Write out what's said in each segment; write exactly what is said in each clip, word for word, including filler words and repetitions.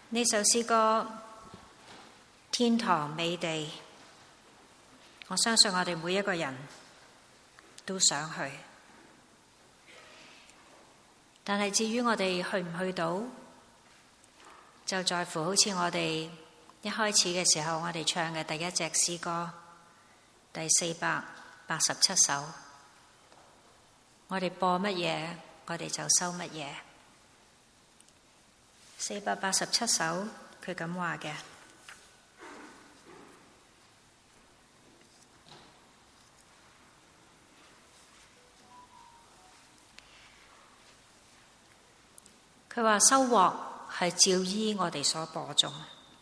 呢首詩歌天堂美地，我相信我哋每一個人都想去，但係至於我哋去唔去到，就在乎好似我哋一開始嘅時候我哋唱嘅第一隻詩歌第四百八十七首，我哋播乜嘢我哋就收乜嘢。四百八十七首，佢咁話嘅：佢話收穫係照依我哋所播種，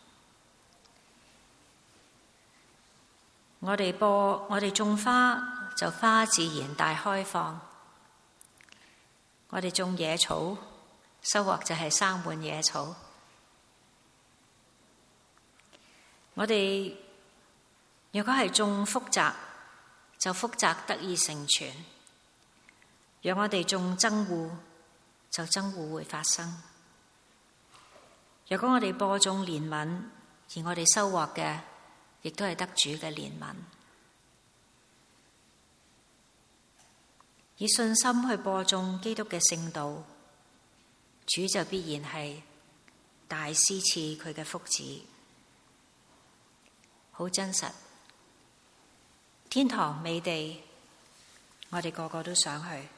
我哋播我哋種花就花自然大開放，我哋種野草，收穫就係生滿野草。我哋如果係種福澤，就福澤得以成全；讓我哋種憎惡，就憎惡會發生。如果我哋播種憐憫，而我哋收穫嘅亦都係得主嘅憐憫。以信心去播種基督嘅聖道，主就必然係大施賜佢嘅福祉，好真實。天堂美地，我哋個個都想去。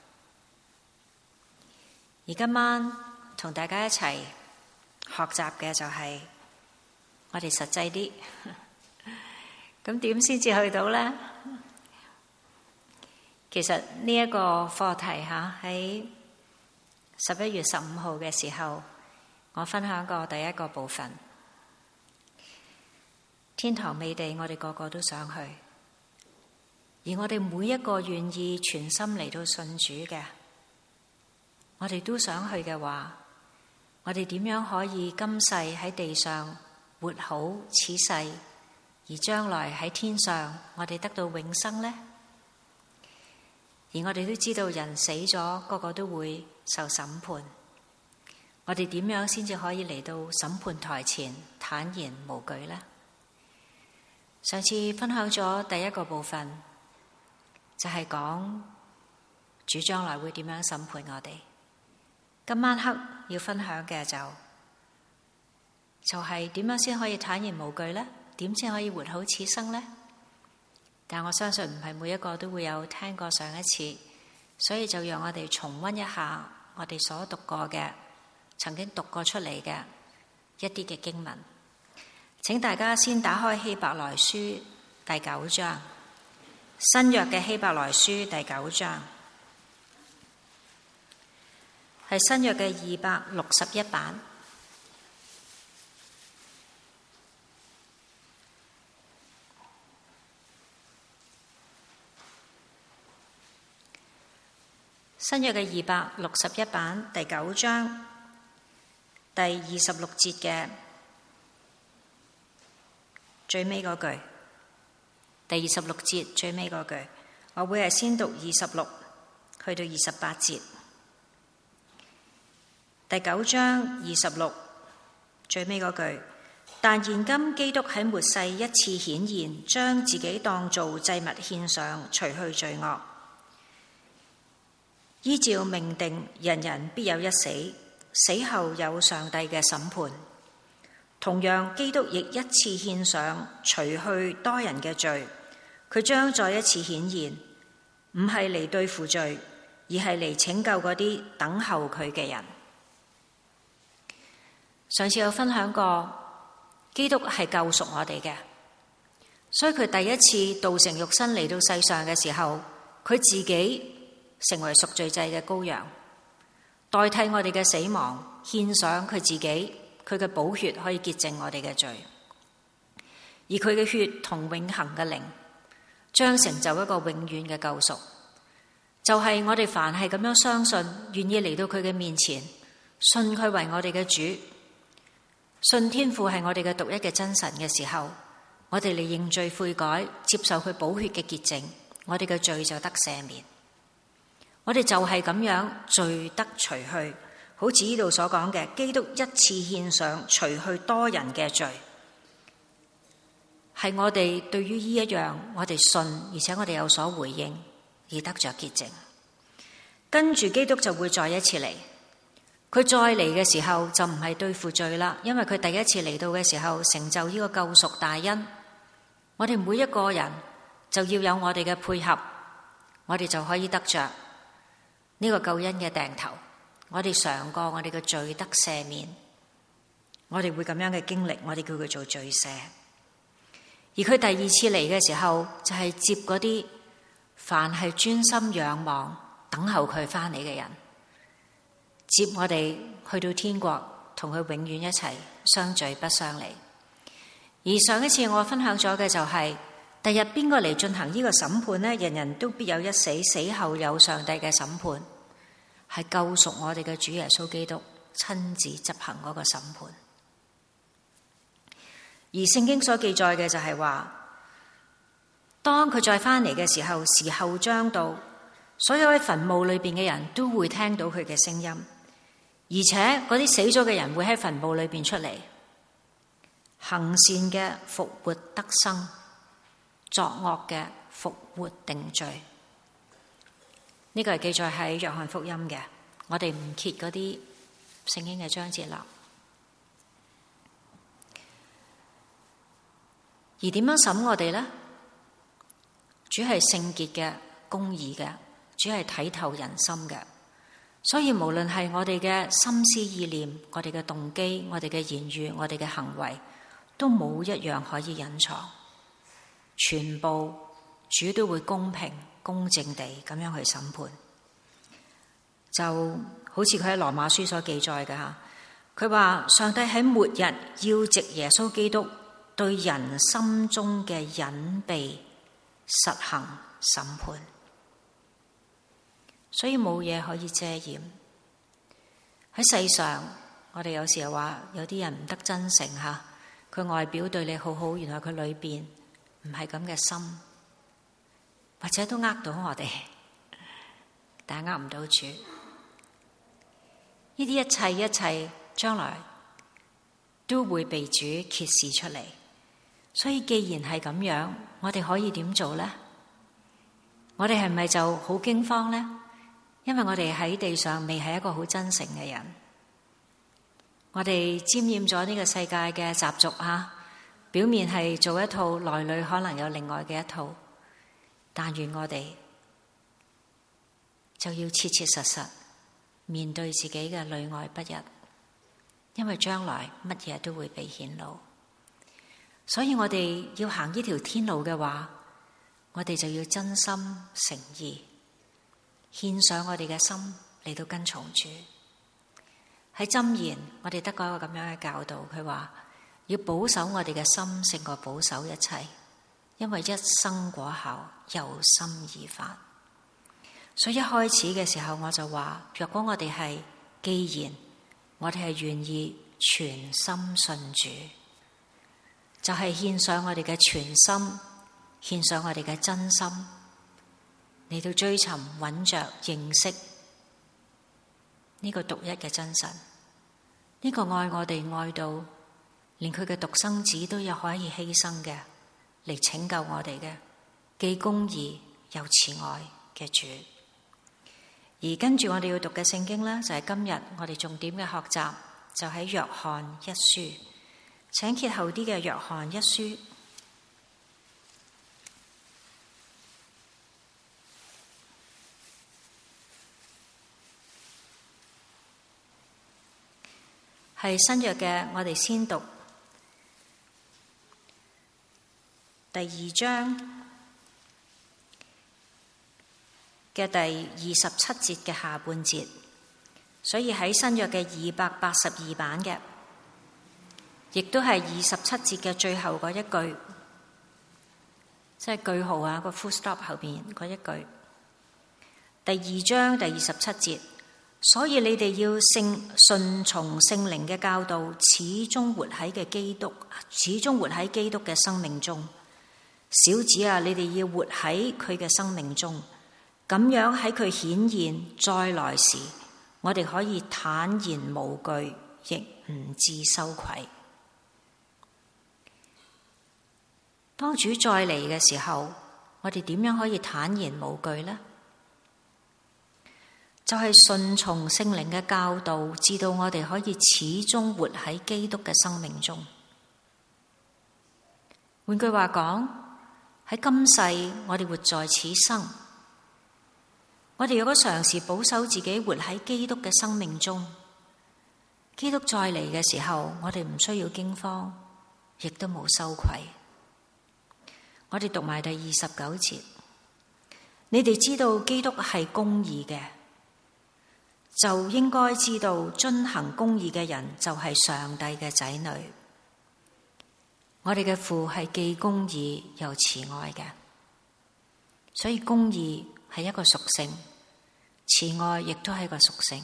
而今晚同大家一齊學習嘅就係我哋實際啲，咁點先至去到呢？其實呢一個課題吓喺十一月十五號嘅時候，我分享過第一個部分。天堂美地，我哋個個都想去，而我哋每一個願意全心嚟到信主嘅，我哋都想去嘅話，我哋點樣可以今世喺地上活好此世，而將來喺天上我哋得到永生呢？而我哋都知道人死咗，個個都會受審判。我哋點樣先至可以嚟到審判台前坦然無懼呢？上次分享咗第一個部分，就係講主將來會點樣審判我哋。今晚黑要分享嘅就就係點樣先可以坦然無懼呢？點先可以活好此生呢？但我相信唔係每一個都會有聽過上一次，所以就讓我哋重溫一下我哋所讀過嘅、曾經讀過出嚟嘅一啲嘅經文。請大家先打開希伯來書第九章，新約嘅希伯來書第九章，係新約嘅二百六十一版。新約嘅二百六十一版第九章第二十六節嘅最尾嗰句，第二十六節最尾嗰句，我會係先讀二十六去到二十八節。第九章二十六最尾嗰句，但現今基督喺末世一次顯現，將自己當做祭物獻上，除去罪惡。依照命定，人人必有一死，死後有上帝嘅審判。同樣，基督亦一次獻上，除去多人嘅罪。佢將再一次顯現，唔係嚟對付罪，而係嚟拯救嗰啲等候佢嘅人。上次有分享過，基督係救贖我哋嘅，所以佢第一次道成肉身嚟到世上嘅時候，佢自己成為贖罪祭嘅羔羊，代替我哋嘅死亡，獻上佢自己，佢嘅寶血可以潔淨我哋嘅罪，而佢嘅血同永恆嘅靈將成就一個永遠嘅救贖。就係、是、我哋凡係咁樣相信，願意嚟到佢嘅面前，信佢為我哋嘅主，信天父係我哋嘅獨一嘅真神嘅時候，我哋嚟認罪悔改，接受佢寶血嘅潔淨，我哋嘅罪就得赦免。我哋就係咁樣罪得除去， 好似呢度所講嘅，基督一次獻上，除去多人嘅罪，係我哋對於呢一樣，我哋信，而且我哋有所回應，而得着潔淨。跟住基督就會再一次嚟，佢再嚟嘅時候就唔係對付罪啦，因為佢第一次嚟到嘅時候成就呢個救贖大恩。我哋每一個人就要有我哋嘅配合，我哋就可以得着呢個救恩嘅訂頭。我哋嘗過我哋嘅罪得赦免，我哋會咁樣嘅經歷，我哋叫佢做罪赦。而佢第二次嚟嘅時候，就係接嗰啲凡係專心仰望等候佢翻嚟嘅人，接我哋去到天國，同佢永遠一齊相聚不相離。而上一次我分享咗嘅就係、是，第日邊個嚟進行呢個審判呢？人人都必有一死，死後有上帝嘅審判，係救贖我哋嘅主耶穌基督親自執行嗰個審判。而聖經所記載嘅就係話，當佢再翻嚟嘅時候，時候將到，所有喺墳墓裏邊嘅人都會聽到佢嘅聲音，而且嗰啲死咗嘅人會喺墳墓裏邊出嚟，行善嘅復活得生，作惡嘅復活定罪。呢個係記載喺約翰福音嘅，我哋唔揭嗰啲聖經嘅章節啦。而點樣審我哋呢？主係聖潔嘅、公義嘅，主係睇透人心嘅。所以無論係我哋嘅心思意念、我哋嘅動機、我哋嘅言語、我哋嘅行為，都冇一樣可以隱藏，全部主都會公平公正地咁樣去審判。就好似佢喺羅馬書所記載嘅吓，佢話上帝喺末日要藉耶穌基督對人心中嘅隱秘實行審判，所以冇嘢可以遮掩。喺世上，我哋有時候話有啲人唔得真誠吓，佢外表對你好好，原來佢裏邊唔係咁嘅心，或者都呃到我哋，但係呃唔到主。呢啲一切一切將來都會被主揭示出嚟。所以既然係咁樣，我哋可以點做呢？我哋係咪就好驚慌呢？因為我哋喺地上未係一個好真誠嘅人，我哋沾染咗呢個世界嘅習俗啊，表面係做一套，內裏可能有另外嘅一套。但願我哋就要切切實實面對自己嘅裏外不一，因為將來乜嘢都會被顯露。所以我哋要行呢條天路嘅話，我哋就要真心誠意獻上我哋嘅心嚟到跟從主。喺箴言我哋得過一個咁樣嘅教導，佢話要保守我哋嘅心勝過保守一切，因為一生果效由心而發。所以一開始嘅時候我就話，若果我哋係既然我哋係願意全心信主，就係獻上我哋嘅全心，獻上我哋嘅真心，嚟到追尋揾着認識呢個獨一嘅真神，呢個愛我哋愛到連佢嘅獨生子都有可以犧牲嘅，嚟拯救我哋嘅，既公義又慈愛嘅主。而跟住我哋要讀嘅聖經呢，就係今日我哋重點嘅學習，就喺約翰一書。請揭後啲嘅約翰一書，係新約嘅，我哋先讀第二章嘅第二十七節嘅下半節，所以喺新約嘅二百八十二版嘅，亦都係二十七節嘅最後嗰一句，即係句號啊，個 full stop 後邊嗰一句。第二章第二十七節，所以你哋要聖順從聖靈嘅教導，始終活喺嘅基督，始終活喺基督嘅生命中。小子啊，你哋要活喺佢嘅生命中，咁樣喺佢顯現再來時， 我哋可以坦然無懼，亦唔致羞愧。當主再嚟嘅時候，我哋點樣可以坦然無懼呢？就係順從聖靈嘅教導，至到我哋可以始終活喺基督嘅生命中。換句話講，喺今世我哋活在此生，我哋如果嘗試保守自己活喺基督嘅生命中，基督再嚟嘅時候，我哋唔需要驚慌，亦都冇羞愧。我哋讀埋第二十九節，你哋知道基督係公義嘅，就應該知道遵行公義嘅人就係上帝嘅仔女。我哋嘅父係既公義又慈愛嘅，所以公義係一個屬性，慈愛亦都係一個屬性。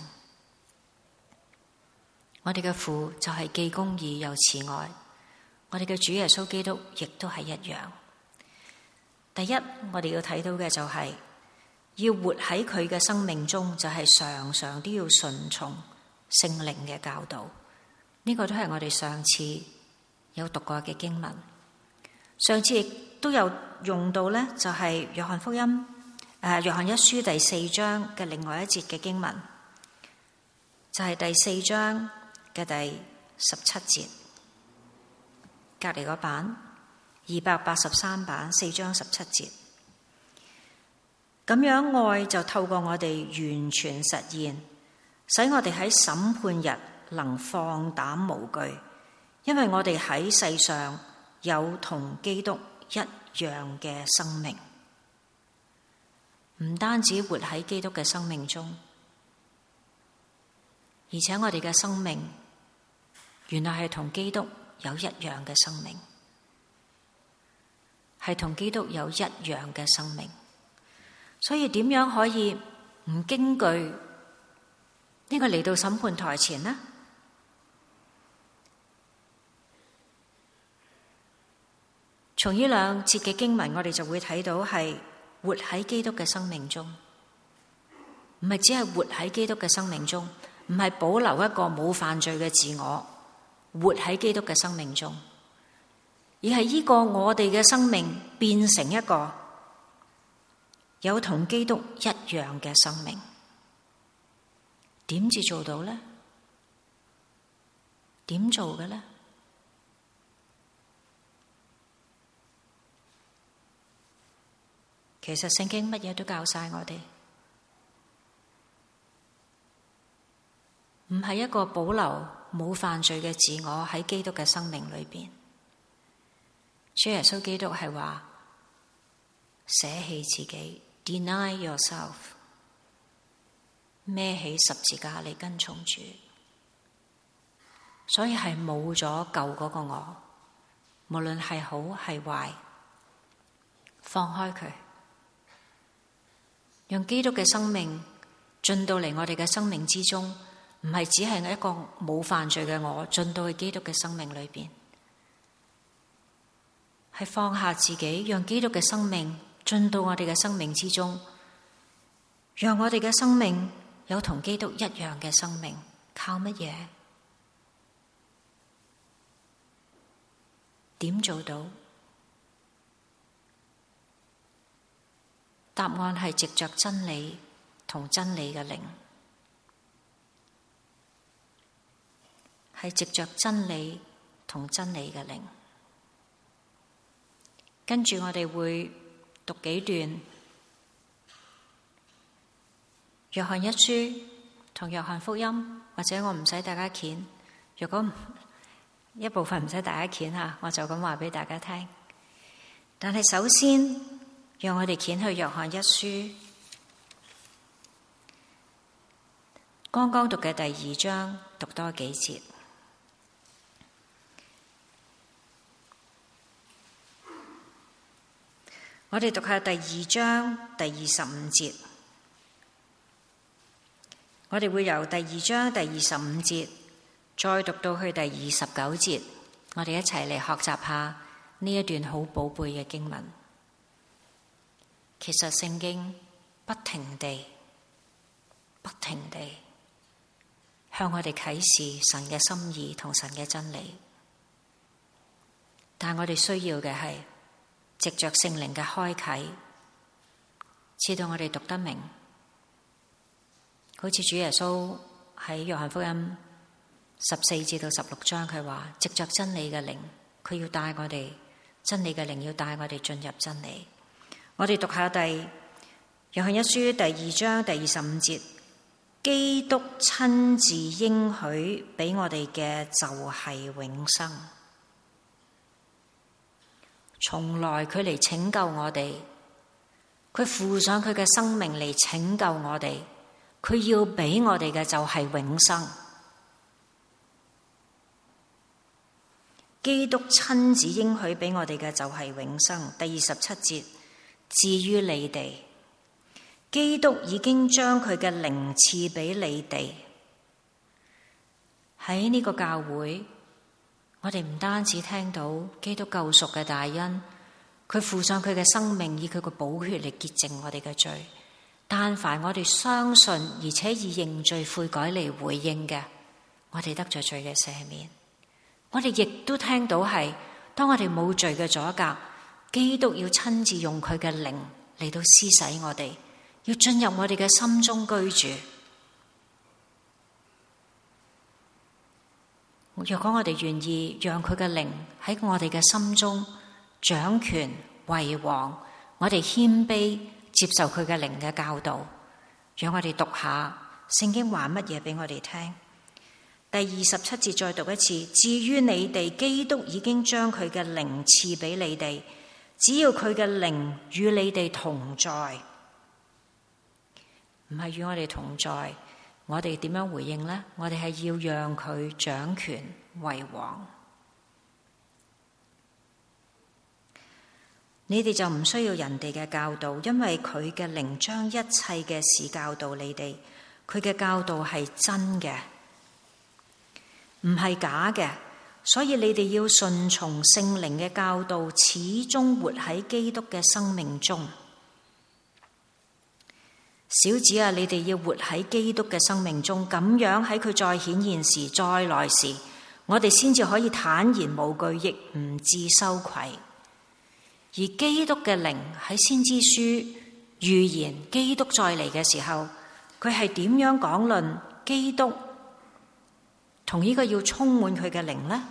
我哋嘅父就係既公義又慈愛，我哋嘅主耶穌基督亦都係一樣。第一，我哋要睇到嘅就係、是、要活喺佢嘅生命中，就係常常都要順從聖靈嘅教導。呢、這個都係我哋上次有讀過嘅經文，上次亦都有用到呢，就係約翰福音誒、呃、約翰一書第四章嘅另外一節嘅經文，就係、是、第四章嘅第十七節，隔籬個版二百八十三版四章十七節。咁樣愛就透過我哋完全實現，使我哋喺審判日能放膽無懼，因為我哋喺世上有同基督一樣嘅生命。唔單止活喺基督嘅生命中，而且我哋嘅生命原來係同基督有一樣嘅生命，係同基督有一樣嘅生命。所以點樣可以唔驚懼呢個嚟到審判台前呢？從呢兩節嘅經文，我哋就會睇到係活喺基督嘅生命中，唔係只係活喺基督嘅生命中，唔係保留一個冇犯罪嘅自我，活喺基督嘅生命中，而係呢個我哋嘅生命變成一個有同基督一樣嘅生命。點至做到呢？點做嘅呢？其實聖經乜嘢都教晒我哋，唔係一個保留冇犯罪嘅自我喺基督嘅生命裏邊。主耶穌基督係話捨棄自己 ，deny yourself， 孭起十字架嚟跟從主，所以係冇咗舊嗰個我，無論係好係壞，放開佢。讓基督嘅生命進到嚟我哋嘅生命之中，唔係只係一個冇犯罪嘅我進到去基督嘅生命裏邊，係放下自己，讓基督嘅生命進到我哋嘅生命之中，讓我哋嘅生命有同基督一樣嘅生命。靠乜嘢？點做到？答案係藉着真理同真理嘅靈，係藉着真理同真理嘅靈。跟住我哋會讀幾段約翰一書同約翰福音，或者我唔使大家鉗，如果一部分唔使大家鉗吓，我就咁話俾大家聽。但係首先，讓我哋掀去約翰一書，剛剛讀嘅第二章，讀多幾節。我哋讀下第二章第二十五節。我哋會由第二章第二十五節再讀到去第二十九節，我哋一齊嚟學習下呢一段好寶貝嘅經文。其實聖經不停地、不停地向我哋啟示神嘅心意同神嘅真理。但我哋需要嘅係藉着聖靈嘅開啟，使到我哋讀得明。好似主耶穌喺約翰福音十四至到十六章，佢話藉着真理嘅靈，佢要帶我哋，真理嘅靈要帶我哋進入真理。我哋讀下第約翰一書第二章第二十五節，基督親自應許俾我哋嘅就係永生。從來佢嚟拯救我哋，佢付上佢嘅生命嚟拯救我哋，佢要俾我哋嘅就係永生。基督親自應許俾我哋嘅就係永生。第二十七節，至於你哋，基督已經將佢嘅靈賜俾你哋。喺呢個教會，我哋唔單止聽到基督救贖嘅大恩，佢付上佢嘅生命，以佢嘅寶血嚟潔淨我哋嘅罪。但凡我哋相信而且以認罪悔改嚟回應嘅，我哋得咗罪嘅赦免。我哋亦都聽到係，當我哋冇罪嘅阻隔，基督要親自用佢嘅靈嚟到施洗我哋，要進入我哋嘅心中居住。若果我哋願意讓佢嘅靈喺我哋嘅心中掌權為王，我哋謙卑接受佢嘅靈嘅教導，讓我哋讀下聖經話乜嘢俾我哋聽。第二十七節再讀一次，至於你哋，基督已經將佢嘅靈賜俾你哋，只要佢嘅靈與你哋同在，唔係與我哋同在，我哋點樣回應呢？我哋係要讓佢掌權為王。你哋就唔需要人哋嘅教導，因為佢嘅靈將一切嘅事教導你哋，佢嘅教導係真嘅，唔係假嘅，所以你哋要順從聖靈嘅教導，始終活喺基督嘅生命中。小子啊，你哋要活喺基督嘅生命中，咁樣喺佢再顯現時、再來時，我哋先至可以坦然無懼，亦唔致羞愧。而基督嘅靈喺先知書預言基督再嚟嘅時候，佢係點樣講論基督同呢個要充滿佢嘅靈呢？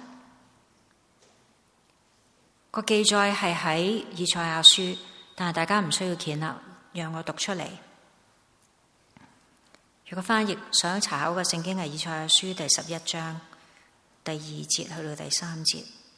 個記載係喺以賽亞書，但係大家唔需要見啦，讓我讀出嚟。如果翻譯想查考嘅聖經係以賽亞書第十一章第二節去到第三節。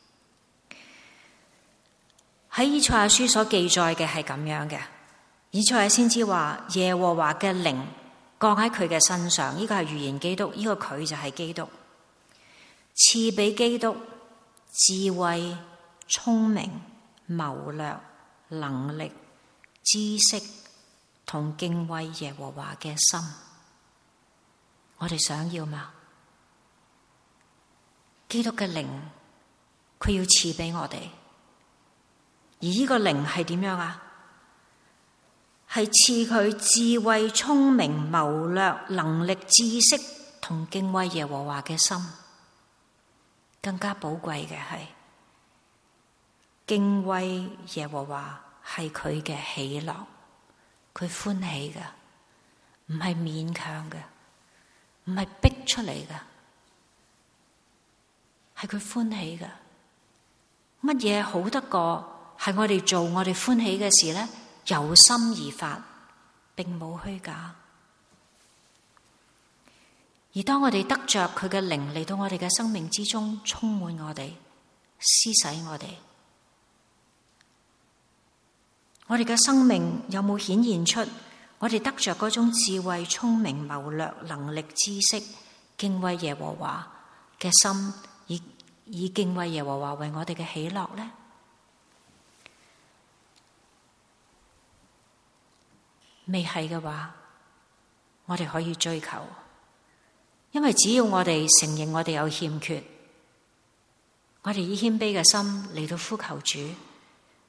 喺以賽亞書所記載嘅係咁樣嘅，以賽亞先知話耶和華嘅靈降喺佢嘅身上，呢、這個係預言基督，呢、這個佢就係基督，賜俾基督智慧、聰明、謀略、能力、知識同敬畏耶和華嘅心。我哋想要嘛？基督嘅靈，佢要賜俾我哋。而呢個靈係點樣啊？係賜佢智慧、聰明、謀略、能力、知識同敬畏耶和華嘅心。更加寶貴嘅係敬畏耶和華係佢嘅喜樂，佢歡喜嘅，唔係勉強嘅，唔係逼出嚟嘅，係佢歡喜嘅。乜嘢好得過係我哋做我哋歡喜嘅事呢？由心而發，並冇虛假。而當我哋得着佢嘅靈嚟到我哋嘅生命之中，充滿我哋，施洗我哋，我哋嘅生命有冇顯現出我哋得着嗰種智慧、聰明、謀略、能力、知識、敬畏耶和華嘅心，以以敬畏耶和華為我哋嘅喜樂呢？未係嘅話，我哋可以追求，因為只要我哋承認我哋有欠缺，我哋以謙卑嘅心嚟到呼求主，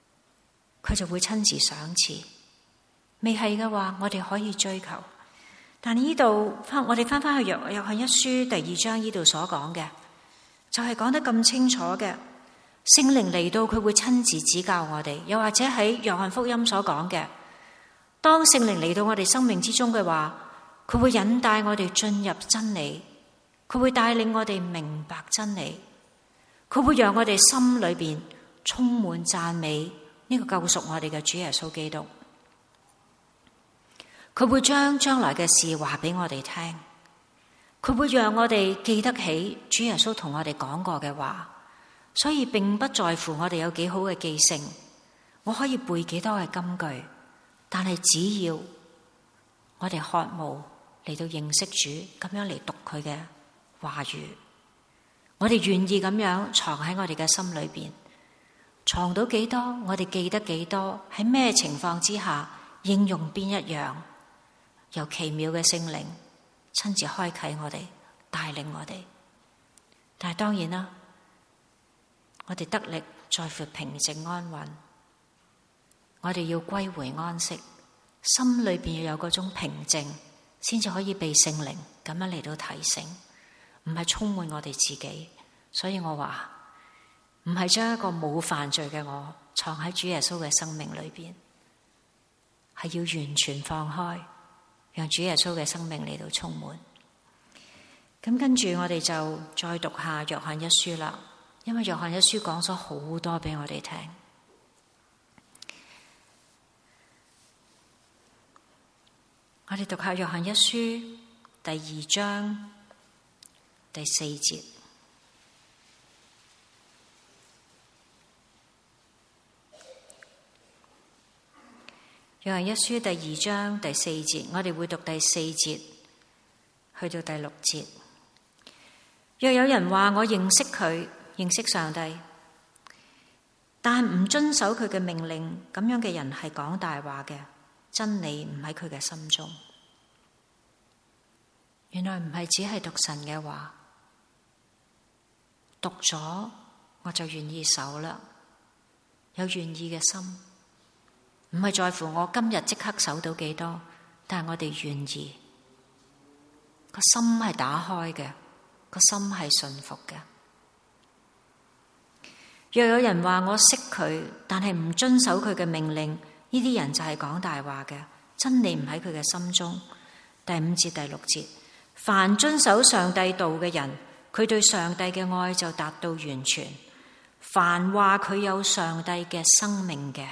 佢就會親自賞賜。未係嘅話，我哋可以追求， 但呢度翻，我哋翻翻去約約翰一書第二章呢度所講嘅，就係講得咁清楚嘅。聖靈嚟到，佢會親自指教我哋，又或者喺約翰福音所講嘅，當聖靈嚟到我哋生命之中嘅話，佢會引帶我哋進入真理，佢會帶領我哋明白真理，佢會讓我哋心裏邊充滿讚美呢個救贖我哋嘅主耶穌基督。佢會將將來嘅事話俾我哋聽，佢會讓我哋記得起主耶穌同我哋講過嘅話。所以並不在乎我哋有幾好嘅記性，我可以背幾多嘅金句，但係只要我哋渴慕嚟到認識主，咁樣嚟讀佢嘅話語，我哋願意咁樣藏喺我哋嘅心裏邊，藏到幾多，我哋記得幾多，喺咩情況之下應用邊一樣，由奇妙嘅聖靈親自開啟我哋，帶領我哋。但係當然啦，我哋得力在乎平靜安穩，我哋要歸回安息，心裏邊要有嗰種平靜，先至可以被聖靈咁樣嚟到提醒，唔係充滿我哋自己。所以我話唔係將一個冇犯罪嘅我藏喺主耶穌嘅生命裏邊，係要完全放開，讓主耶穌嘅生命嚟到充滿。咁跟住我哋就再讀下約翰一書啦。因為約翰一書講咗好多俾我哋聽，我哋讀下約翰一書第二章第四節。約翰一書第二章第四節，我哋會讀第四節去到第六節。若有人話我認識佢，認識上帝，但唔遵守佢嘅命令，咁樣嘅人係講大話嘅，真理唔喺佢嘅心中。原來唔係只係讀神嘅話，讀咗我就願意守啦，有願意嘅心，唔係在乎我今日即刻守到幾多，但係我哋願意，個心係打開嘅，個心係信服嘅。若有人話我識佢，但係唔遵守佢嘅命令，呢啲人就係講大話嘅，真理唔喺佢嘅心中。第五節第六節，凡遵守上帝道嘅人，佢對上帝嘅愛就達到完全。凡話佢有上帝嘅生命嘅，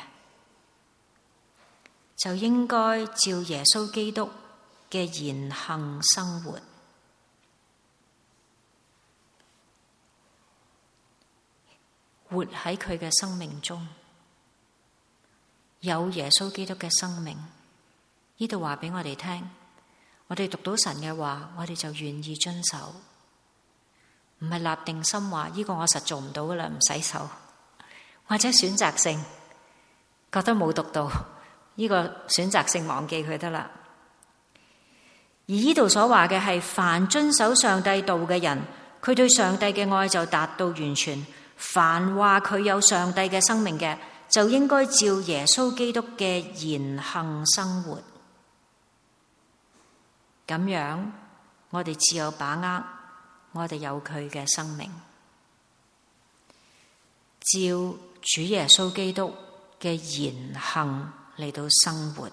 就應該照耶穌基督嘅言行生活。活喺佢嘅生命中，有耶穌基督嘅生命。呢度話俾我哋聽，我哋讀到神嘅話，我哋就願意遵守，唔係立定心話呢個我實做唔到噶啦，唔使守，或者選擇性覺得冇讀到呢個選擇性忘記佢得啦。而呢度所話嘅係，凡遵守上帝道嘅人，佢對上帝嘅愛就達到完全。凡話佢有上帝嘅生命嘅，就應該照耶穌基督嘅言行生活。咁樣我哋只有把握，我哋有佢嘅生命，照主耶穌基督嘅言行嚟到生活。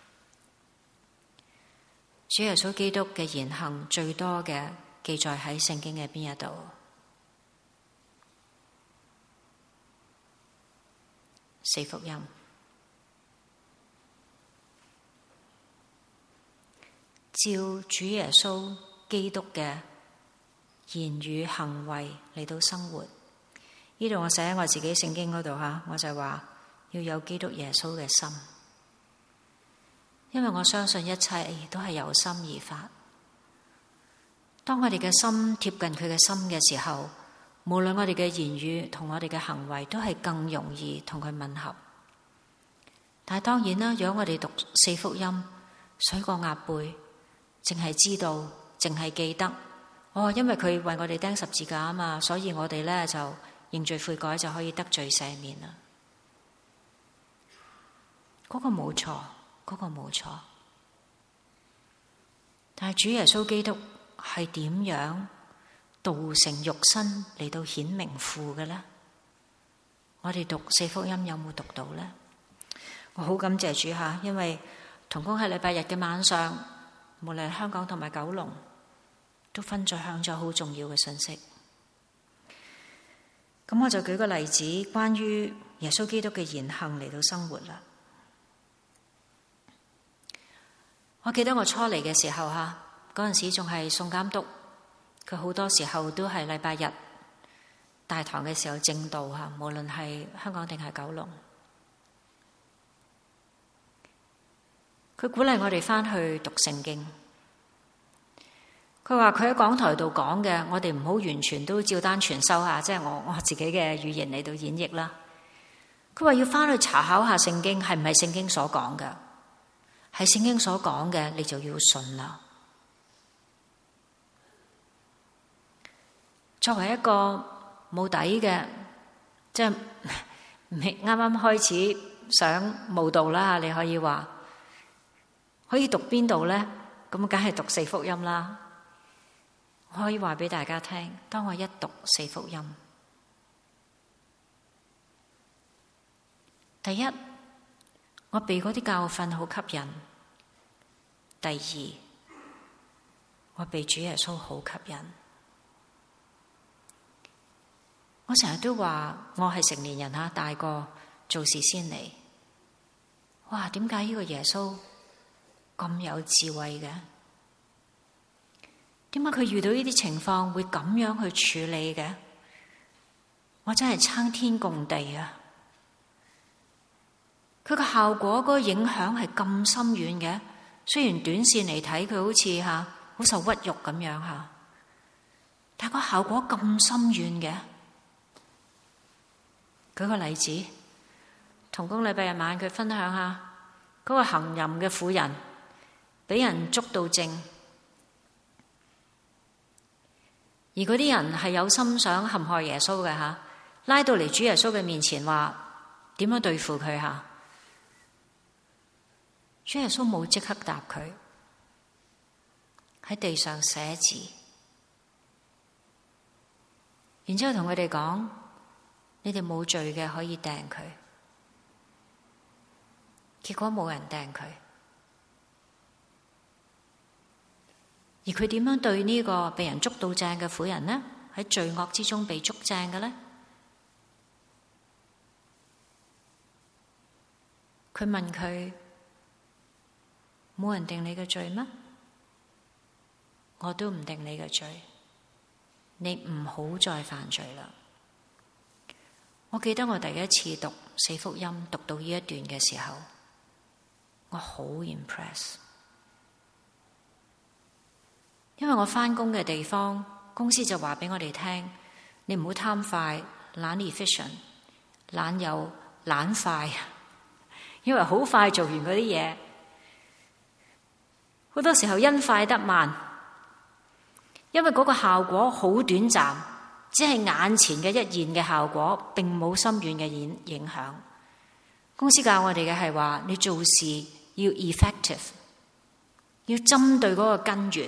主耶穌基督嘅言行最多嘅記載喺聖經嘅邊一度？四福音，照主耶穌基督嘅言語行為嚟到生活。呢度我寫喺我自己聖經嗰度吓，我就話要有基督耶穌嘅心，因為我相信一切都係由心而發。當我哋嘅心貼近佢嘅心嘅時候，無論我哋嘅言語同我哋嘅行為都係更容易同佢吻合。但係當然啦，如果我哋讀四福音，水過鴨背，淨係知道，淨係記得，哦，因為佢為我哋釘十字架啊嘛，所以我哋咧就認罪悔改就可以得罪赦免啦。嗰個冇錯，嗰個冇錯。 但係主耶穌基督係點樣道成肉身嚟到顯明父嘅呢？我哋讀四福音有冇讀到呢？我好感謝主下，因為同工喺禮拜日嘅晚上，無論香港同埋九龍，都分咗享咗好重要嘅信息。咁我就舉個例子，關於耶穌基督嘅言行嚟到生活啦。我記得我初嚟嘅時候吓，嗰陣時仲係宋監督，佢好多時候都係禮拜日大堂嘅時候正道吓，無論係香港定係九龍。佢鼓勵我哋翻去讀聖經。佢話佢喺講台度講嘅，我哋唔好完全都照單全收下，即係我我自己嘅語言嚟到演繹啦。佢話要翻去查考下聖經係唔係聖經所講嘅，係聖經所講嘅，你就要信啦。作為一個冇底嘅，即係啱啱開始想慕道啦，你可以話可以讀邊度呢？咁梗係讀四福音啦。我可以話俾大家聽，當我一讀四福音，第一，我被嗰啲教訓好吸引；第二，我被主耶穌好吸引。我成日都話我係成年人吓，大個做事先嚟。哇，點解呢個耶穌咁有智慧嘅？點解佢遇到呢啲情況會咁樣去處理嘅？我真係參天共地啊！佢個效果，嗰個影響係咁深遠嘅。雖然短線嚟睇佢好似吓好受屈辱咁樣吓，但係個效果咁深遠嘅。舉個例子，同工禮拜日晚佢分享下嗰個行淫嘅婦人俾人捉到正。而嗰啲人係有心想陷害耶穌嘅吓，拉到嚟主耶穌嘅面前話點樣對付佢吓？主耶穌冇即刻答佢，喺地上寫字，然之後同佢哋講：你哋冇罪嘅可以掟佢。結果冇人掟佢。而佢點樣對呢個被人捉到正嘅婦人呢？喺罪惡之中被捉正嘅呢？佢問佢：冇人定你嘅罪咩？我都唔定你嘅罪，你唔好再犯罪啦。我記得我第一次讀四福音讀到呢一段嘅時候，我好 impress。因為我返工嘅地方，公司就話俾我哋聽：你唔好貪快，懶 efficient， 懶有懶快，因為好快做完嗰啲嘢，好多時候因快得慢，因為嗰個效果好短暫，只係眼前嘅一現嘅效果，並冇深遠嘅影影響。公司教我哋嘅係話，你做事要 effective， 要針對嗰個根源。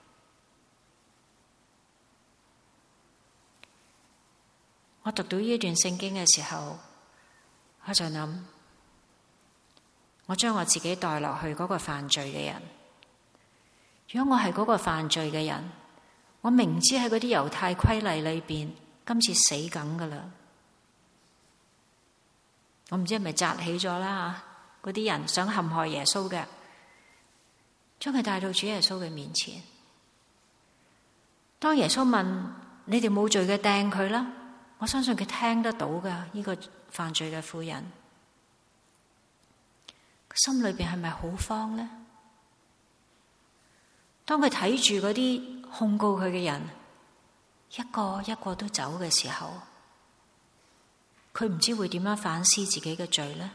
我讀到呢一段聖經嘅時候，我就諗，我將我自己帶落去嗰個犯罪嘅人。如果我係嗰個犯罪嘅人，我明知喺嗰啲猶太規例裏邊，今次死梗噶啦。我唔知係咪紮起咗啦吓，嗰啲人想陷害耶穌嘅，將佢帶到主耶穌嘅面前。當耶穌問你哋冇罪嘅掟佢啦，我相信佢聽得到噶，呢個犯罪嘅婦人，心裏邊係咪好慌呢？當佢睇住嗰啲控告佢嘅人一個一個都走嘅時候，佢唔知會點樣反思自己嘅罪呢？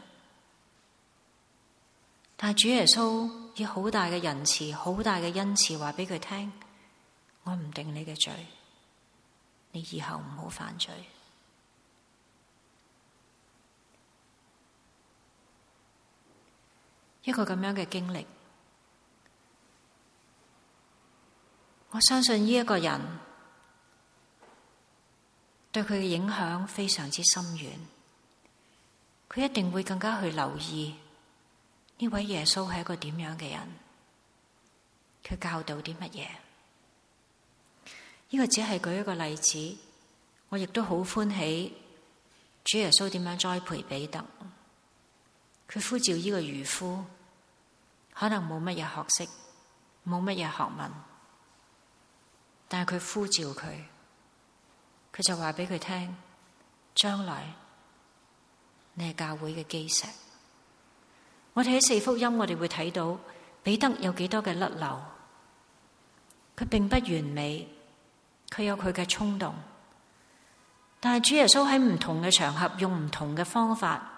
但係主耶穌以好大嘅仁慈、好大嘅恩慈話俾佢聽：我唔定你嘅罪，你以後唔好犯罪。一個咁樣嘅經歷， 我相信呢一個人對佢嘅影響非常之深遠，佢一定會更加去留意呢位耶穌係一個點樣嘅人，佢教導啲乜嘢。呢個只係舉一個例子，我亦都好歡喜主耶穌點樣栽培彼得。佢呼召呢個漁夫，可能冇乜嘢學識，冇乜嘢學問，但係佢呼召佢，佢就話俾佢聽，將來你係教會嘅基石。我哋喺四福音，我哋會睇到彼得有幾多嘅甩漏，佢並不完美，佢有佢嘅衝動，但係主耶穌喺唔同嘅場合用唔同嘅方法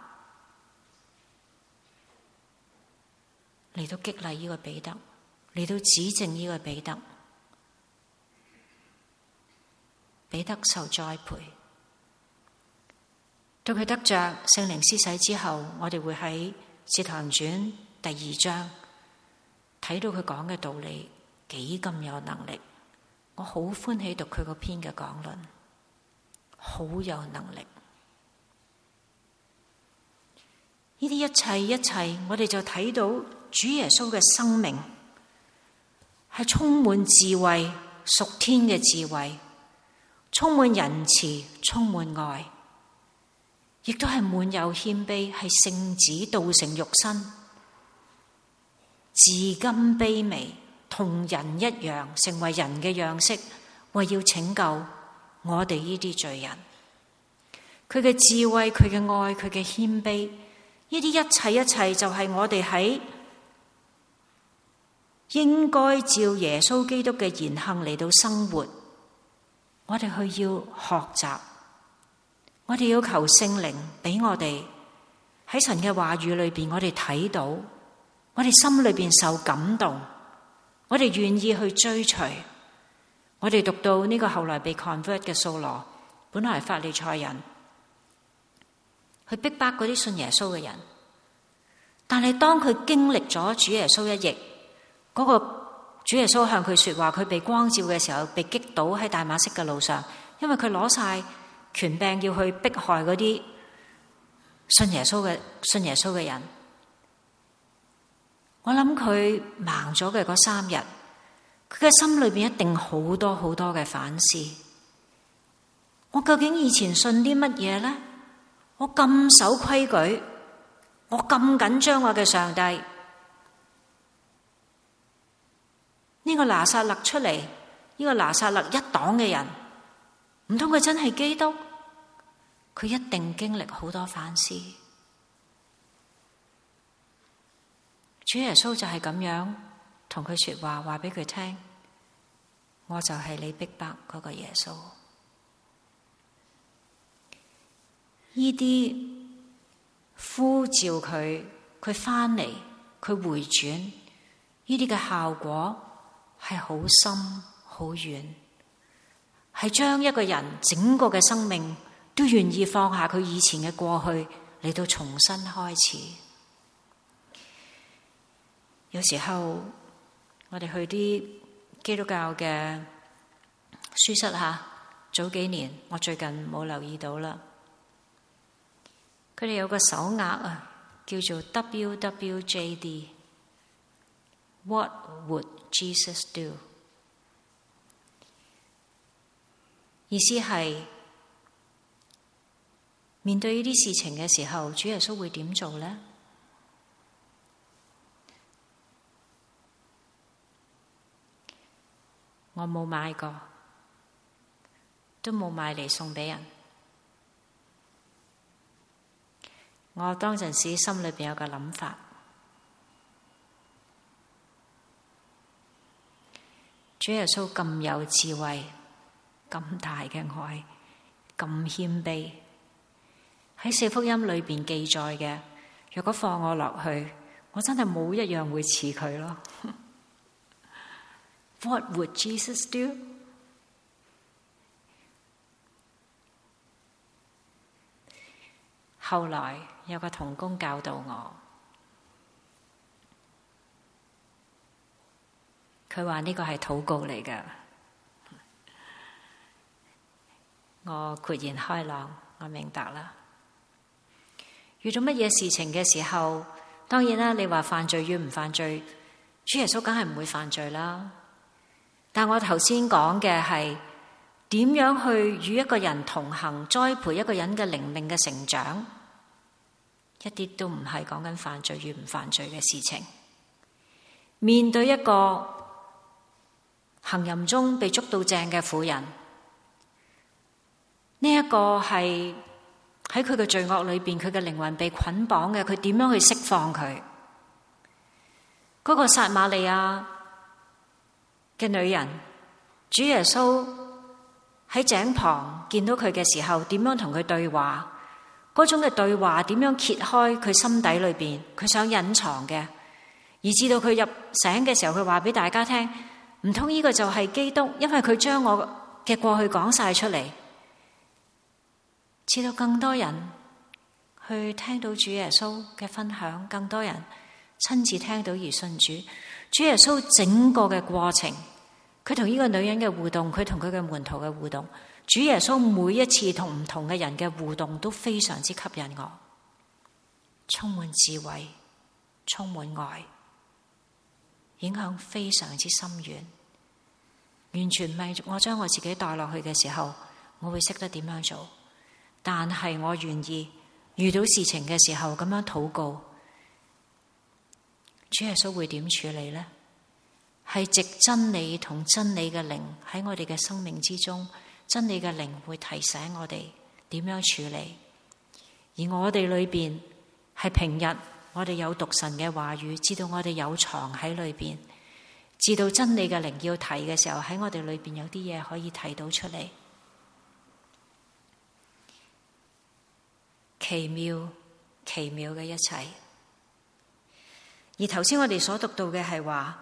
嚟到激勵呢個彼得，嚟到指正呢個彼得。彼得受栽培，到佢得着聖靈施洗之後，我哋會喺《使徒行傳》第二章睇到佢講嘅道理幾咁有能力。我好歡喜讀佢嗰篇嘅講論，好有能力。呢啲一切一切，我哋就睇到主耶穌嘅生命係充滿智慧，屬天嘅智慧，充滿仁慈，充滿愛，亦都係滿有謙卑，係聖子道成肉身，至今卑微，同人一樣，成為人嘅樣式，為要拯救我哋呢啲罪人。佢嘅智慧，佢嘅愛，佢嘅謙卑，呢啲一切一切就係我哋喺應該照耶穌基督嘅言行嚟到生活。我哋去要學習，我哋要求聖靈俾我哋喺神嘅話語裏邊，我哋睇到，我哋心裏邊受感動，我哋願意去追隨。我哋讀到呢個後來被 convert 嘅掃羅，本來係法利賽人，去逼迫嗰啲信耶穌嘅人，但係當佢經歷咗主耶穌一役，嗰、那個主耶穌向佢說話，佢被光照嘅時候，被擊倒喺大馬色嘅路上，因為佢攞晒權柄要去迫害嗰啲信耶穌嘅信耶穌嘅人。我諗佢盲咗嘅嗰三日，佢嘅心裏邊一定好多好多嘅反思。我究竟以前信啲乜嘢呢？我咁守規矩，我咁緊張我嘅上帝。呢個拿撒勒出嚟，呢個拿撒勒一黨嘅人，唔通佢真係基督？佢一定經歷好多反思。主耶穌就係咁樣同佢說話，話俾佢聽，我就係你逼迫嗰個耶穌。呢啲呼召佢，佢翻嚟，佢回轉，呢啲嘅效果係好深好遠，係將一個人整個嘅生命都願意放下佢以前嘅過去，嚟到重新開始。有時候我哋去啲基督教嘅書室下，早幾年我最近冇留意到啦，佢哋有個手額啊，叫做 W W J D。What would Jesus do？ 意思係面對呢啲事情嘅時候，主耶穌會點做呢？我冇買過，都冇買嚟送俾人。我當陣時心裏邊有個諗法。主耶穌咁有智慧，咁大嘅愛，咁謙卑，喺四福音裏邊記載嘅，若果放我落去，我真係冇一樣會似佢咯。What would Jesus do？ 後來有個同工教導我，佢話呢個係禱告嚟㗎。 我豁然開朗，我明白啦。遇到乜嘢事情嘅時候，當然啦，你話犯罪與唔犯罪，主耶穌梗係唔會犯罪啦。但我頭先講嘅係點樣去與一個人同行，栽培一個人嘅靈命嘅成長，一啲都唔係講緊犯罪與唔犯罪嘅事情。面對一個行淫中被捉到正嘅婦人，呢一個係喺佢嘅罪惡裏邊，佢嘅靈魂被捆綁嘅，佢點樣去釋放佢？嗰個撒瑪利亞嘅女人，主耶穌喺井旁見到佢嘅時候，點樣同佢對話？嗰種嘅對話點樣揭開佢心底裏邊佢想隱藏嘅，而至到佢入醒嘅時候，佢話俾大家聽，唔通呢個就係基督？因為佢將我嘅過去講晒出嚟，至到更多人去聽到主耶穌嘅分享，更多人親自聽到而信主。主耶穌整個嘅過程，佢同呢個女人嘅互動，佢同佢嘅門徒嘅互動，主耶穌每一次同唔同嘅人嘅互動都非常之吸引我，充滿智慧，充滿愛，影響非常之深遠。完全唔係我將我自己帶落去嘅時候，我會識得點樣做。但係我願意遇到事情嘅時候咁樣禱告，主耶穌會點處理呢？係藉真理同真理嘅靈喺我哋嘅生命之中，真理嘅靈會提醒我哋點樣處理。而我哋裏邊係平日我哋有讀神嘅話語，知道我哋有藏喺裏邊，知道真理嘅靈要提嘅時候，喺我哋裏邊有啲嘢可以提到出嚟。奇妙奇妙嘅一切。而頭先我哋所讀到嘅係話，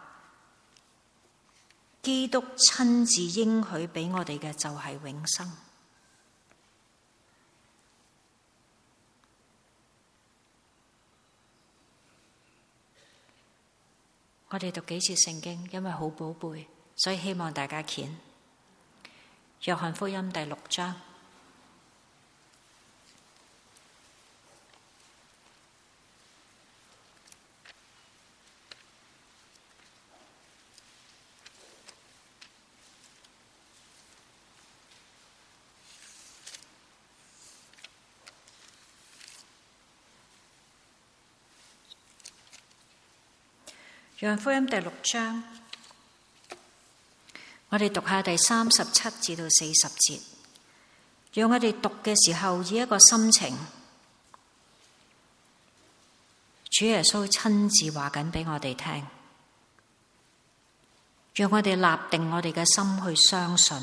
基督親自應許俾我哋嘅就係永生。我哋讀幾次聖經，因為好寶貝，所以希望大家鉗。約翰福音第六章。約翰福音第六章，我哋讀下第三十七至到四十節，讓我哋讀嘅時候以一個心情，主耶穌親自話緊俾我哋聽，讓我哋立定我哋嘅心去相信，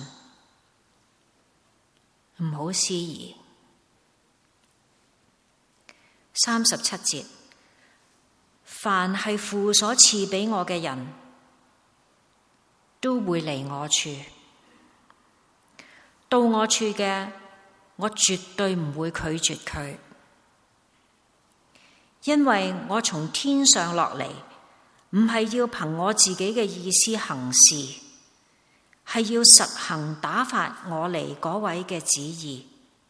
唔好思疑。三十七節。凡係父所賜俾我嘅人，都會嚟我處。到我處嘅，我絕對唔會拒絕佢，因為我從天上落嚟，唔係要憑我自己嘅意思行事，係要實行打發我嚟嗰位嘅旨意。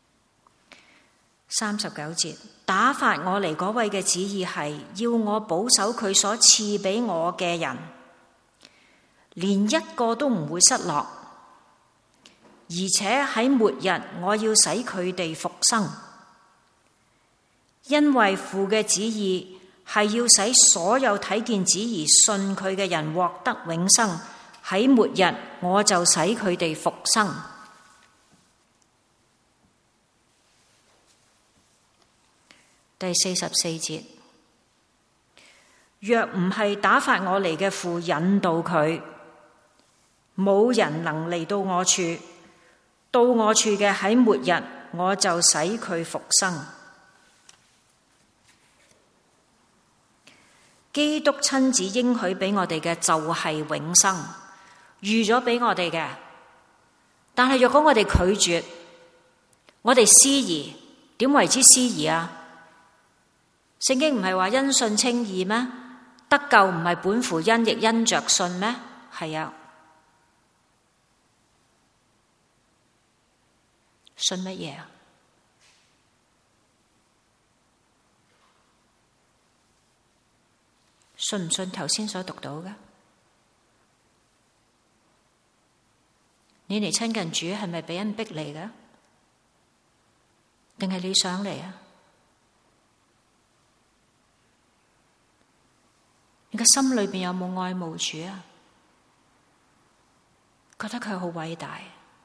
三十九節，打發我嚟嗰位嘅旨意係要我保守佢所賜俾我嘅人，連一個都唔會失落，而且喺末日我要使佢哋復生，因為父嘅旨意係要使所有睇見子而信佢嘅人獲得永生，喺末日我就使佢哋復生。第四十四節，若唔係打發我嚟嘅父引導佢，冇人能嚟到我處。到我處嘅喺末日，我就使佢復生。基督親自應許俾我哋嘅就係永生，預咗俾我哋嘅。但係若果我哋拒絕，我哋思疑，點為之思疑啊？聖經唔係話因信稱義咩？得救唔係本乎恩，亦因着信咩？係啊。 信乜嘢啊？信唔信頭先所讀到嘅？你嚟親近主係咪俾人逼嚟嘅？定係你想嚟啊？你嘅心裏邊有冇愛慕主啊？覺得佢好偉大，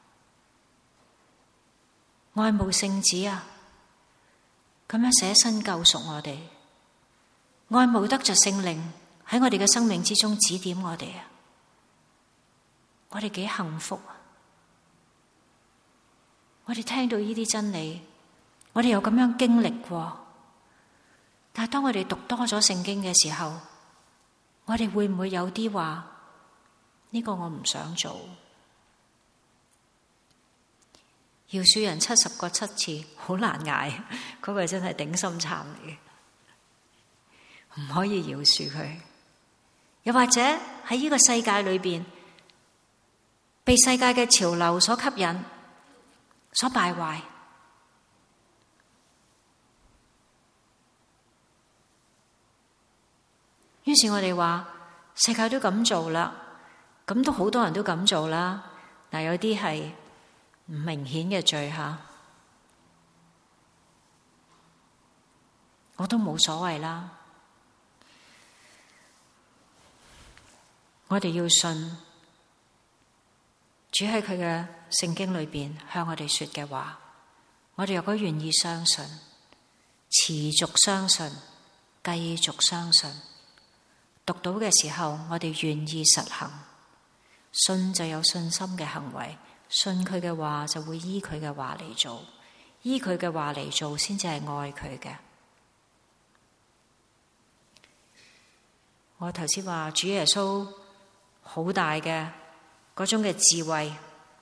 愛慕聖子啊！咁樣捨身救贖我哋，愛慕得着聖靈喺我哋嘅生命之中指點我哋啊！我哋幾幸福啊！我哋聽到呢啲真理，我哋又咁樣經歷過，但係當我哋讀多咗聖經嘅時候，我哋會唔會有啲話呢個我唔想做？饒恕人七十個七次好難捱，嗰個真係頂心杉嚟嘅，唔可以饒恕佢。又或者喺呢個世界裏邊，被世界嘅潮流所吸引、所敗壞，於是我哋話世界都咁做啦，咁都好多人都咁做啦。嗱，有啲係唔明顯嘅罪吓，我都冇所謂啦。我哋要信主喺佢嘅聖經裏邊向我哋說嘅話，我哋若果願意相信，持續相信，繼續相信，讀到嘅時候我哋願意實行，信就有信心嘅行為，信佢嘅話就會依佢嘅話嚟做，依佢嘅話嚟做先至係愛佢嘅。我頭先話主耶穌好大嘅嗰種嘅智慧，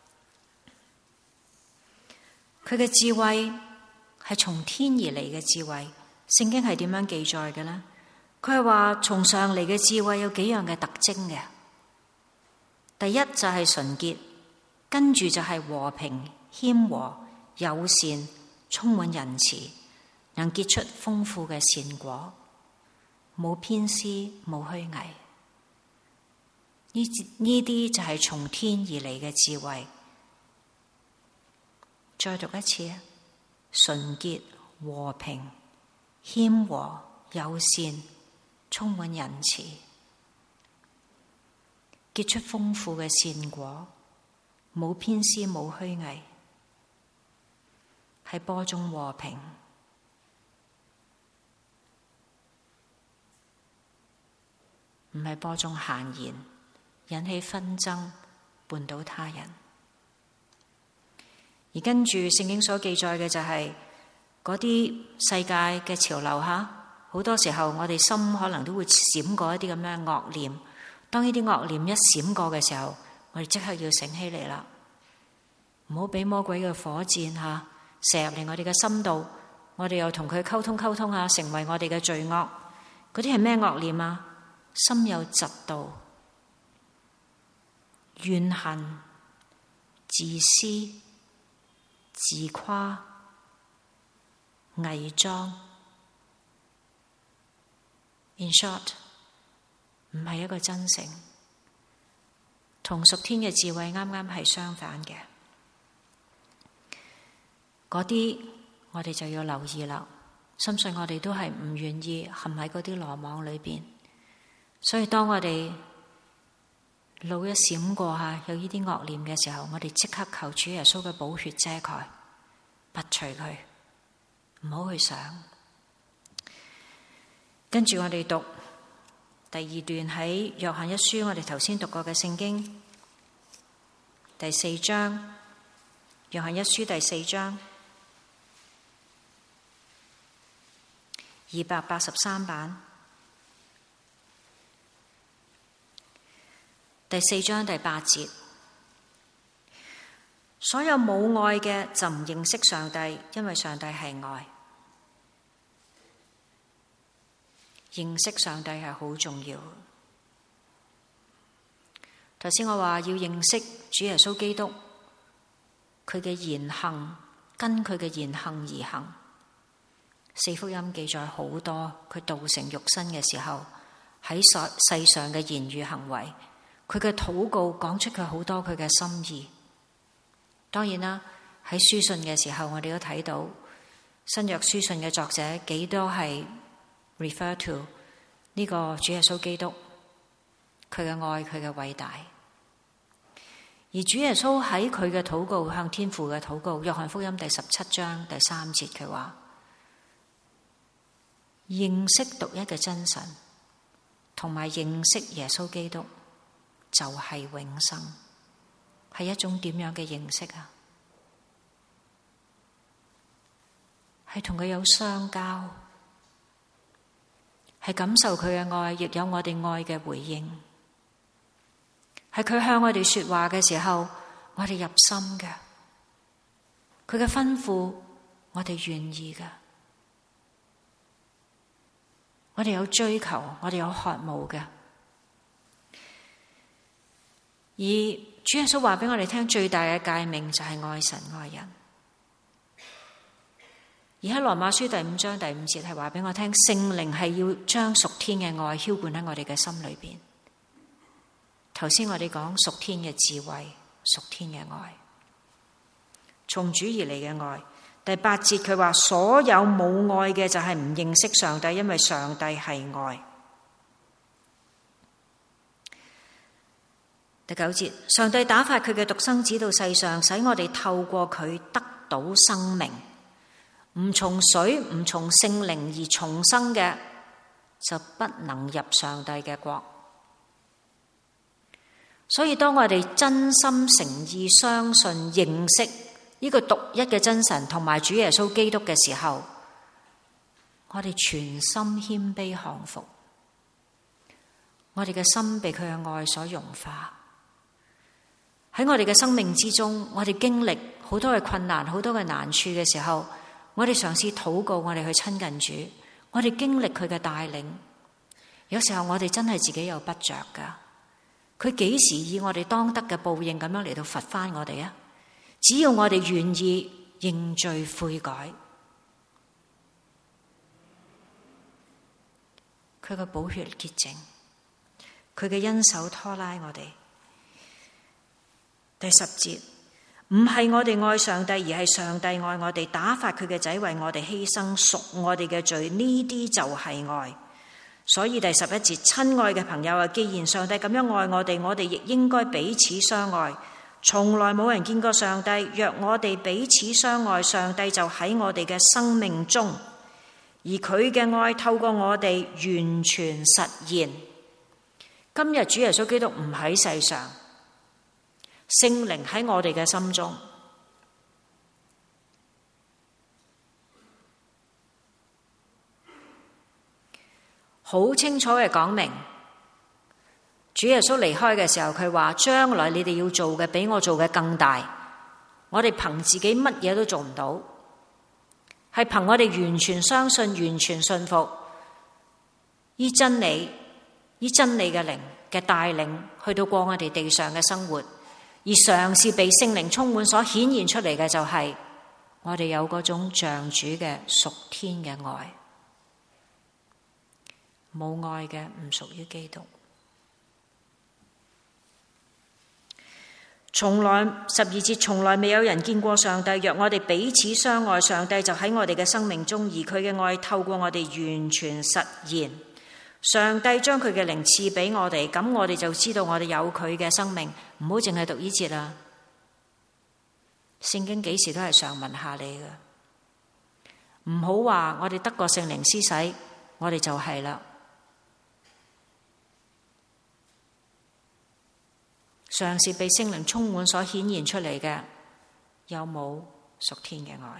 佢嘅智慧係從天而嚟嘅智慧。聖經係點樣記載嘅呢？佢係話從上嚟嘅智慧有幾樣嘅特徵嘅。第一就係純潔，跟住就係和平、謙和、友善，充滿仁慈，能結出豐富嘅善果，冇偏私，冇虛偽。呢呢啲就係從天而嚟嘅智慧。再讀一次啊！純潔、和平、謙和、友善，充滿仁慈，結出豐富嘅善果，冇偏私，冇虛偽，係播種和平，唔係播種閒言，引起紛爭，絆倒他人。而跟住聖經所記載嘅就係嗰啲世界嘅潮流吓，好多時候我哋心可能都會閃過一啲咁樣惡念。當呢啲惡念一閃過嘅時候，我哋即刻要醒起嚟啦，唔好俾魔鬼嘅火箭吓射入嚟我哋嘅心度。我哋又同佢溝通溝通下，成為我哋嘅罪惡。嗰啲係咩惡念啊？心有嫉妒、怨恨、自私、自誇、偽裝。In short， 唔係一個真誠，同屬天嘅智慧啱啱係相反嘅。嗰啲我哋就要留意啦。深信我哋都係唔願意陷喺嗰啲羅網裏邊，所以當我哋腦一閃過下有呢啲惡念嘅時候，我哋即刻求主耶穌嘅寶血遮蓋，拔除佢，唔好去想。跟住我哋讀第二段喺約翰一書，我哋頭先讀過嘅聖經第四章，約翰一書第四章二百八十三版，第四章第八節，所有冇愛嘅就唔認識上帝，因為上帝係愛。認識上帝係好重要。頭先我話要認識主耶穌基督，佢嘅言行跟佢嘅言行而行。四福音記載好多佢道成肉身嘅時候喺世上嘅言語行為，佢嘅禱告講出佢好多佢嘅心意。當然啦，喺書信嘅時候，我哋都睇到新約書信嘅作者幾多係 refer to 呢個主耶穌基督，佢嘅愛，佢嘅偉大。而主耶穌喺佢嘅禱告，向天父嘅禱告，約翰福音第十七章第三節，佢話認識獨一嘅真神，同埋認識耶穌基督，就係永生。係一種點樣嘅認識啊？係同佢有相交，係感受佢嘅愛，亦有我哋愛嘅回應。係佢向我哋說話嘅時候，我哋入心嘅；佢嘅吩咐，我哋願意嘅。我哋有追求，我哋有渴慕嘅。而主耶穌話俾我哋聽，最大嘅誡命就係愛神愛人。而喺羅馬書第五章第五節係話俾我聽，聖靈係要將屬天嘅愛澆灌喺我哋嘅心裏邊。頭先我哋講屬天嘅智慧，屬天嘅愛，從主而嚟嘅愛。第八節佢話，所有冇愛嘅就係唔認識上帝，因為上帝係愛。第九節，上帝打發佢嘅獨生子到世上，使我哋透過佢得到生命。唔從水唔從聖靈而重生嘅，就不能入上帝嘅國。所以當我哋真心誠意相信認識呢個獨一嘅真神同埋主耶穌基督嘅時候，我哋全心謙卑降服，我哋嘅心被佢嘅愛所融化。喺我哋嘅生命之中，我哋經歷好多嘅困難，好多嘅難處嘅時候，我哋嘗試禱告，我哋去親近主，我哋經歷佢嘅帶領。有時候我哋真係自己有不着噶，佢幾時以我哋當得嘅報應咁樣嚟到罰翻我哋啊？只要我哋願意認罪悔改，佢嘅寶血潔淨，佢嘅恩手拖拉我哋。第十節，唔係我哋愛上帝，而係上帝愛我哋，打發佢嘅仔為我哋犧牲，贖我哋嘅罪，呢啲就係愛。所以第十一節，親愛嘅朋友啊，既然上帝咁樣愛我哋，我哋亦應該彼此相愛。從來冇人見過上帝，若我哋彼此相愛，上帝就喺我哋嘅生命中，而佢嘅愛透過我哋完全實現。今日主耶穌基督唔喺世上，聖靈喺我哋嘅心中，好清楚嘅講明，主耶穌離開嘅時候，佢話將來你哋要做嘅比我做嘅更大。我哋憑自己乜嘢都做唔到，係憑我哋完全相信、完全信服，依真理、依真理嘅靈嘅帶領，去到過我哋地上嘅生活。而嘗試被聖靈充滿所顯現出嚟嘅，就係我哋有嗰種像主嘅屬天嘅愛。冇愛嘅唔屬於基督。從來十二節，從來未有人見過上帝。若我哋彼此相愛，上帝就喺我哋嘅生命中，而佢嘅愛透過我哋完全實現。上帝將佢嘅靈賜俾我哋，咁我哋就知道我哋有佢嘅生命。唔好淨係讀呢節啦，聖經幾時都係上文下理嘅。唔好話我哋得過聖靈施洗，我哋就係啦。嘗試被聖靈充滿所顯現出嚟嘅，有冇屬天嘅愛？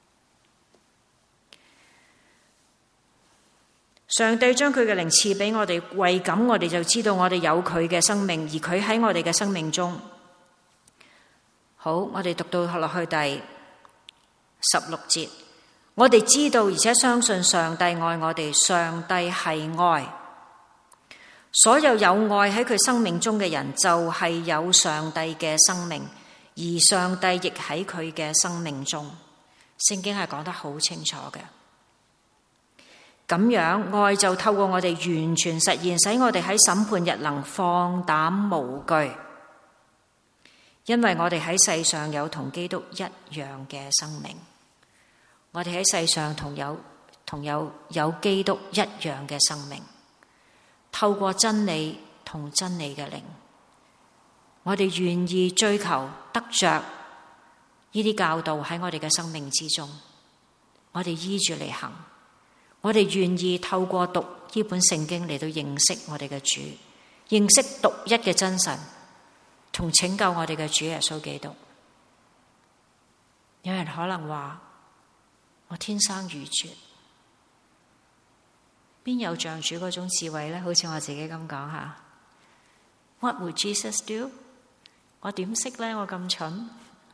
上帝將佢嘅靈賜俾我哋，為咁我哋就知道我哋有佢嘅生命，而佢喺我哋嘅生命中。好，我哋讀到落去第十六節，我哋知道而且相信上帝愛我哋，上帝係愛。所有有愛喺佢生命中嘅人，就係有上帝嘅生命，而上帝亦喺佢嘅生命中。 聖經係講得好清楚嘅。咁樣愛就透過我哋完全實現，使我哋喺審判日能放膽無懼，因為我哋喺世上有同基督一樣嘅生命。我哋喺世上同有同有有基督一樣嘅生命，透過真理同真理嘅靈，我哋願意追求得着呢啲教導喺我哋嘅生命之中，我哋依住嚟行。我哋願意透過讀呢本聖經嚟到認識我哋嘅主，認識獨一嘅真神同拯救我哋嘅主耶穌基督。有人可能話我天生愚拙，邊有像主嗰種智慧呢？好似我自己咁講下 What would Jesus do？ 我點識呢？我咁蠢。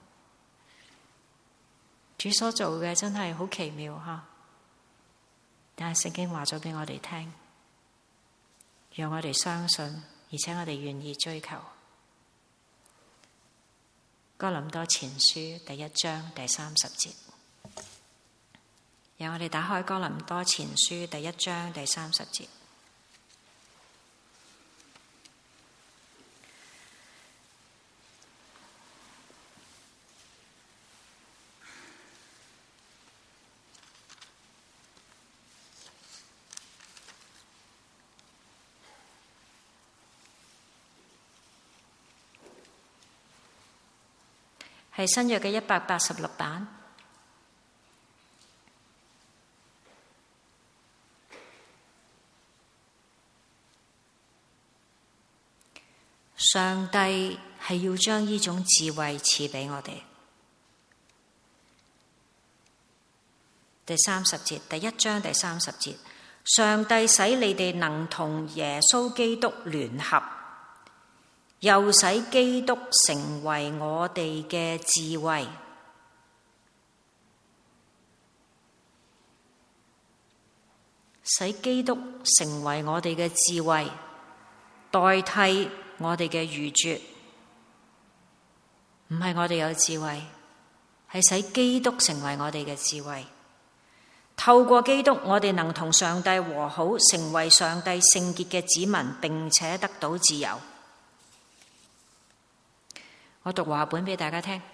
主所做嘅真係好奇妙吓。但係聖經話咗俾我哋聽，讓我哋相信，而且我哋願意追求。哥林多前書第一章第三十節，讓我哋打開哥林多前書第一章第三十節。係新約嘅一百八十六版。上帝係要將呢種智慧賜俾我哋。第三十節，第一章第三十節，上帝使你哋能同耶穌基督聯合，又使基督成為我哋嘅智慧，使基督成為我哋嘅智慧，代替我哋嘅愚拙。唔係我哋有智慧，係使基督成為我哋嘅智慧。透過基督，我哋能同上帝和好，成為上帝聖潔嘅子民，並且得到自由。我讀和合本俾大家聽。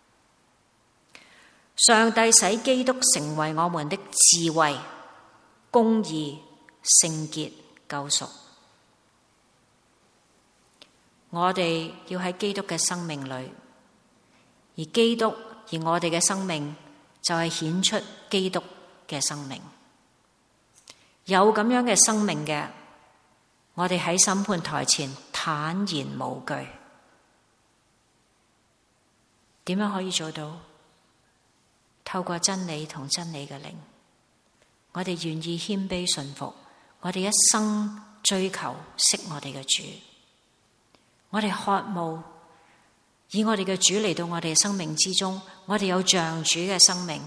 上帝使基督成為我們的智慧、公義、聖潔、救贖。我哋要喺基督嘅生命裏，而基督而我哋嘅生命就係顯出基督嘅生命。有咁樣嘅生命嘅，我哋喺審判台前坦然無懼。點樣可以做到？透過真理同真理嘅靈，我哋願意謙卑順服，我哋一生追求識我哋嘅主，我哋渴慕以我哋嘅主嚟到我哋嘅生命之中，我哋有像主嘅生命。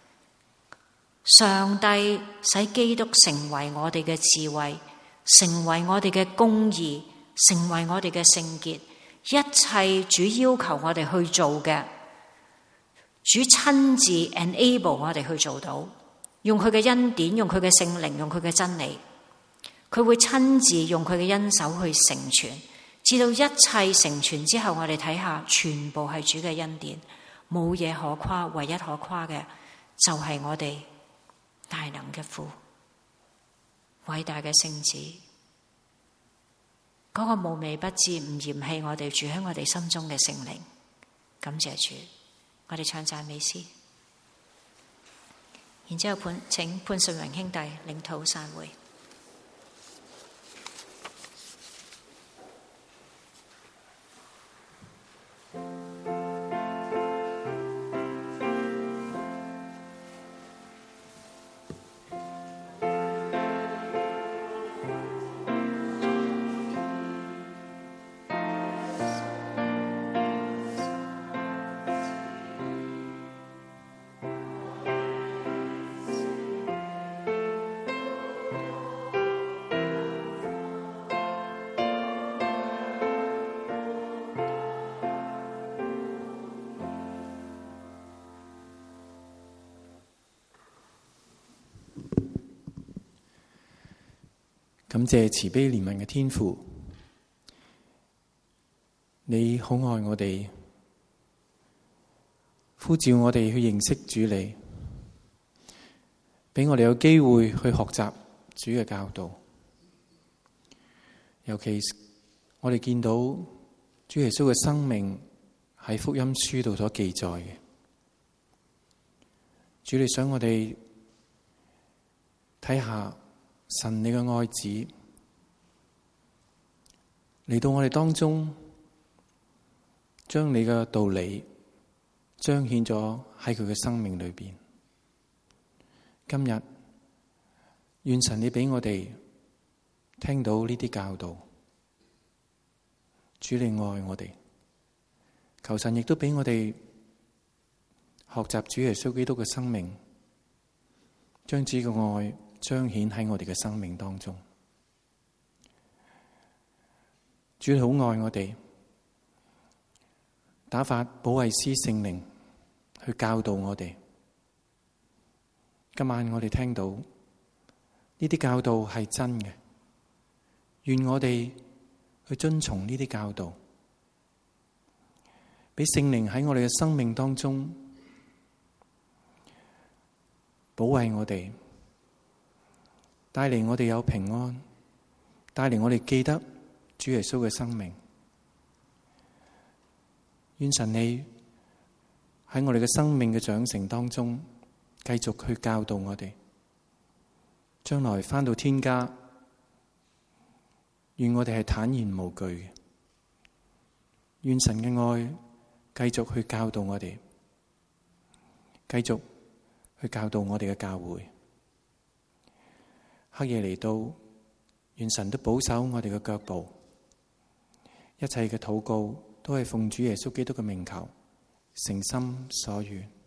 上帝使基督成為我哋嘅智慧，成為我哋嘅公義，成為我哋嘅聖潔。一切主要求我哋去做嘅，主親自 enable 我哋去做到，用佢嘅恩典，用佢嘅聖靈，用佢嘅真理，佢會親自用佢嘅恩手去成全，直到一切成全之後，我哋睇下，全部係主嘅恩典，冇嘢可誇，唯一可誇嘅就係我哋大能嘅父，偉大嘅聖子，嗰、那個無微不至，唔嫌棄我哋住喺我哋心中嘅聖靈。感謝主，我哋唱讚美詩，然之後潘請潘順榮兄弟領禱散會。 感謝慈悲憐憫嘅天父，你好愛我哋，呼召我哋去認識主你，俾我哋有機會去學習主嘅教導。尤其我哋見到主耶穌嘅生命喺福音書度所記載嘅，主你想我哋睇下神你嘅愛子嚟到我哋當中，將你嘅道理彰顯咗喺佢嘅生命裏邊。今日願神你俾我哋聽到呢啲教導，主你愛我哋，求神亦都俾我哋學習主耶穌基督嘅生命，將主嘅愛彰顯喺我哋嘅生命當中。主你好愛我哋，打發保惠師聖靈去教導我哋。今晚我哋聽到呢啲教導係真嘅，願我哋去遵從呢啲教導，俾聖靈喺我哋嘅生命當中保衛我哋，帶嚟我哋有平安，帶嚟我哋記得主耶穌嘅生命。願神你喺我哋嘅生命嘅長成當中繼續去教導我哋，將來返到天家，願我哋係坦然無懼嘅。願神嘅愛繼續去教導我哋，繼續去教導我哋嘅教會。黑夜嚟到，願神都保守我哋嘅腳步，一切嘅禱告都係奉主耶穌基督嘅名求，誠心所願。